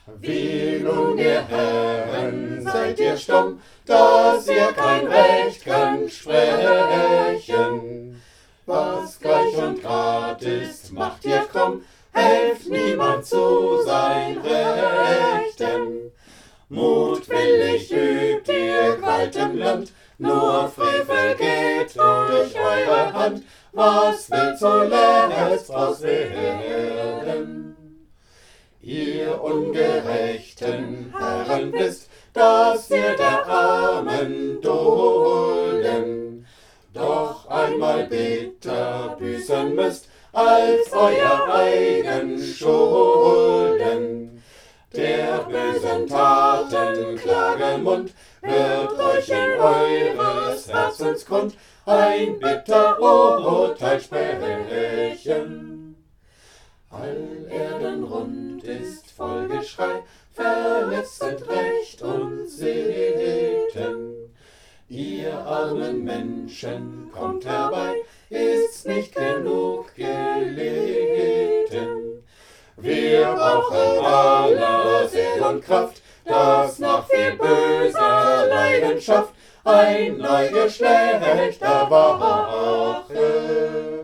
Wie nun ihr Herren seid ihr stumm, dass ihr kein Recht könnt sprechen. Was gleich und grad ist, macht ihr krumm, helft niemand zu sein Rechten. Mutwillig übt ihr Gewalt im Land, nur Frevel geht durch eure Hand. Was will zuletzt draus werden? Ihr ungerechten Herren wisst, dass ihr der Armen dulden, doch einmal bitter büßen müsst, als euer eigen Schulden. Der bösen Taten Klagemund wird euch in eures Herzens kund ein bitter Urteil sprechen. All Erden rund ist voll Geschrei, verletzet Recht und Sitten. Ihr armen Menschen, kommt herbei, ist's nicht genug gelitten. Wir brauchen aller Seel und Kraft, das nach viel böser Leidenschaft ein Neugeschlecht erwache.